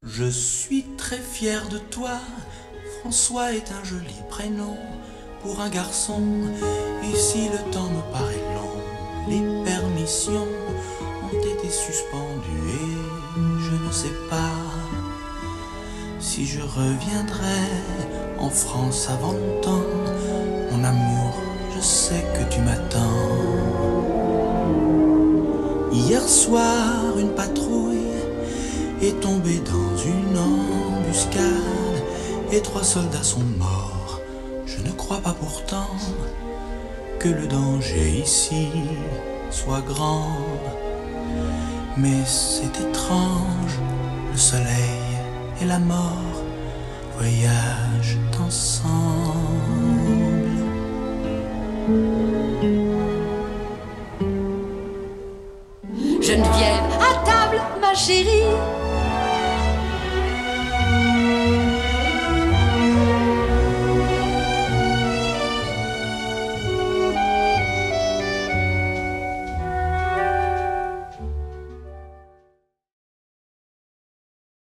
Je suis très fier de toi. François est un joli prénom pour un garçon. Ici le temps me paraît long. Les permissions ont été suspendues et je ne sais pas si je reviendrai en France avant le temps. Mon amour, je sais que tu m'attends. Hier soir, une patrouille est tombée dans une embuscade et 3 soldats sont morts. Je ne crois pas pourtant que le danger ici soit grand, mais c'est étrange, le soleil et la mort voyagent ensemble. Geneviève, à table, ma chérie,